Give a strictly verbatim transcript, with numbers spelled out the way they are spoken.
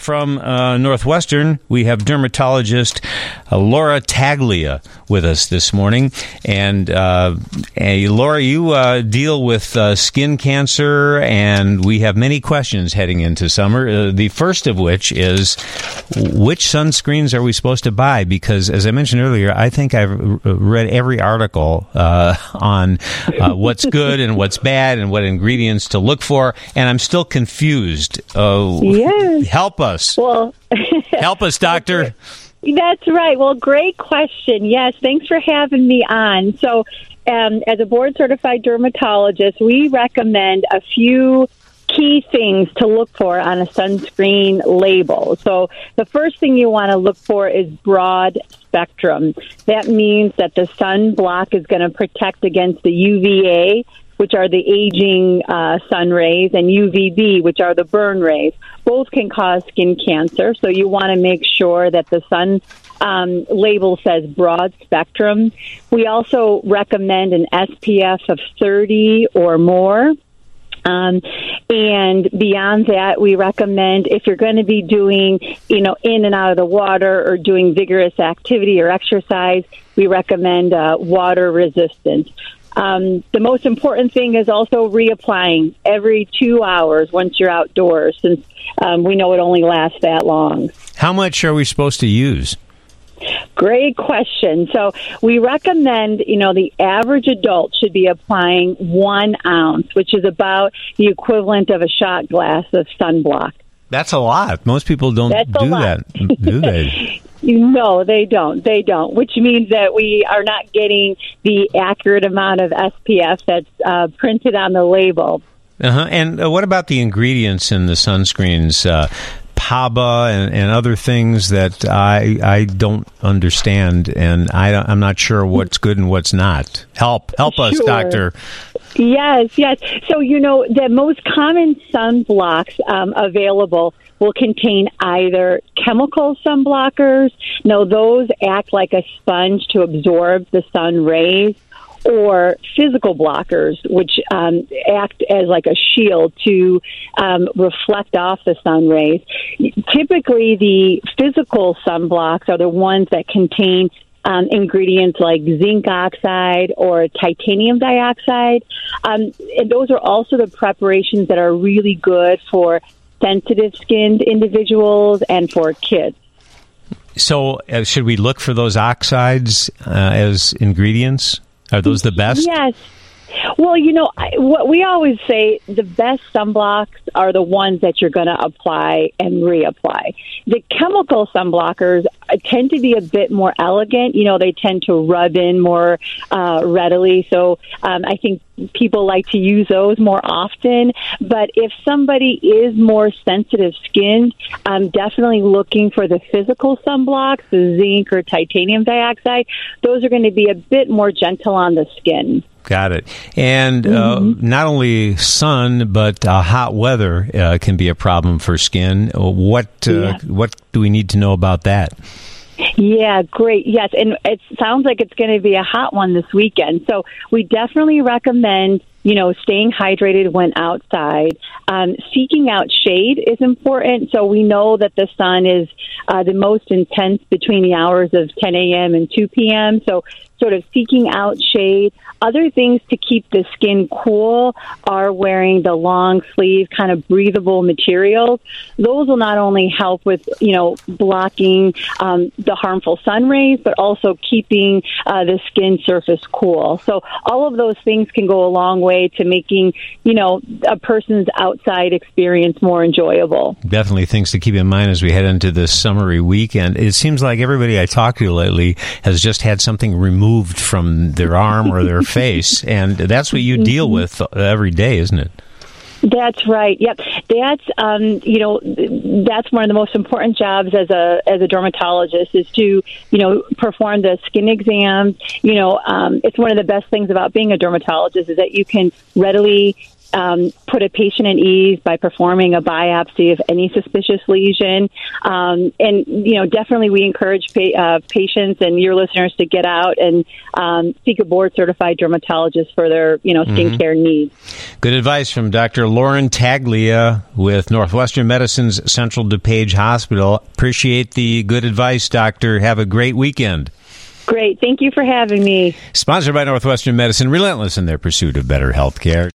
from uh, Northwestern, we have dermatologist uh, Laura Taglia with us this morning. And uh, hey, Laura, you uh, deal with uh, skin cancer, and we have many questions heading into summer. Uh, the first of which is, which sunscreens are we supposed to buy? Because, as I mentioned earlier, I think I've read every article uh, on uh, what's good and what's bad and what ingredients to look for, and I'm still confused. Uh, yes. Help us. Well, help us, doctor. That's right. Well, great question. Yes, thanks for having me on. So, um, as a board-certified dermatologist, we recommend a few key things to look for on a sunscreen label. So the first thing you want to look for is broad spectrum. That means that the sunblock is going to protect against the U V A, which are the aging uh, sun rays, and U V B, which are the burn rays. Both can cause skin cancer, so you want to make sure that the sun um, label says broad spectrum. We also recommend an S P F of thirty or more. Um, and beyond that, we recommend if you're going to be doing, you know, in and out of the water or doing vigorous activity or exercise, we recommend uh, water resistance. Um, the most important thing is also reapplying every two hours once you're outdoors, since um, we know it only lasts that long. How much are we supposed to use? Great question. So we recommend, you know, the average adult should be applying one ounce, which is about the equivalent of a shot glass of sunblock. That's a lot. Most people don't That's do that, do they? No, they don't. They don't, which means that we are not getting the accurate amount of S P F that's uh, printed on the label. Uh-huh. And uh, what about the ingredients in the sunscreens? Uh, P A B A and, and other things that I I don't understand, and I don't, I'm not sure what's good and what's not. Help, help us, Sure. doctor. Yes, yes. So, you know, the most common sunblocks um, available will contain either chemical sunblockers. No, those act like a sponge to absorb the sun rays, or physical blockers, which um, act as like a shield to um, reflect off the sun rays. Typically, the physical sunblocks are the ones that contain um, ingredients like zinc oxide or titanium dioxide. Um, and those are also the preparations that are really good for sensitive-skinned individuals and for kids. So uh, should we look for those oxides uh, as ingredients? Are those the best? Yes. Well, you know, I, what we always say, the best sunblocks are the ones that you're going to apply and reapply. The chemical sunblockers tend to be a bit more elegant. You know, they tend to rub in more uh, readily. So um, I think people like to use those more often. But if somebody is more sensitive skinned, I'm definitely looking for the physical sunblocks, the zinc or titanium dioxide. Those are going to be a bit more gentle on the skin. Got it. And uh, mm-hmm. not only sun, but uh, hot weather uh, can be a problem for skin. What uh, yeah. what do we need to know about that? Yeah, great. Yes, and it sounds like it's going to be a hot one this weekend. So we definitely recommend, you know, staying hydrated when outside. Um, seeking out shade is important. So we know that the sun is uh, the most intense between the hours of ten a.m. and two p.m. So sort of seeking out shade. Other things to keep the skin cool are wearing the long sleeve kind of breathable materials. Those will not only help with, you know, blocking um, the harmful sun rays, but also keeping uh, the skin surface cool. So all of those things can go a long way to making, you know, a person's outside experience more enjoyable. Definitely things to keep in mind as we head into this summery weekend. It seems like everybody I talk to lately has just had something removed from their arm or their face, and that's what you deal with every day, isn't it? That's right. Yep. That's um, you know, that's one of the most important jobs as a as a dermatologist is to, you know, perform the skin exams. You know, um, it's one of the best things about being a dermatologist is that you can readily um, put a patient at ease by performing a biopsy of any suspicious lesion. Um, and, you know, definitely we encourage pa- uh, patients and your listeners to get out and um, seek a board-certified dermatologist for their, you know, skincare mm-hmm. needs. Good advice from Doctor Lauren Taglia with Northwestern Medicine's Central DuPage Hospital. Appreciate the good advice, Doctor. Have a great weekend. Great. Thank you for having me. Sponsored by Northwestern Medicine, relentless in their pursuit of better health care.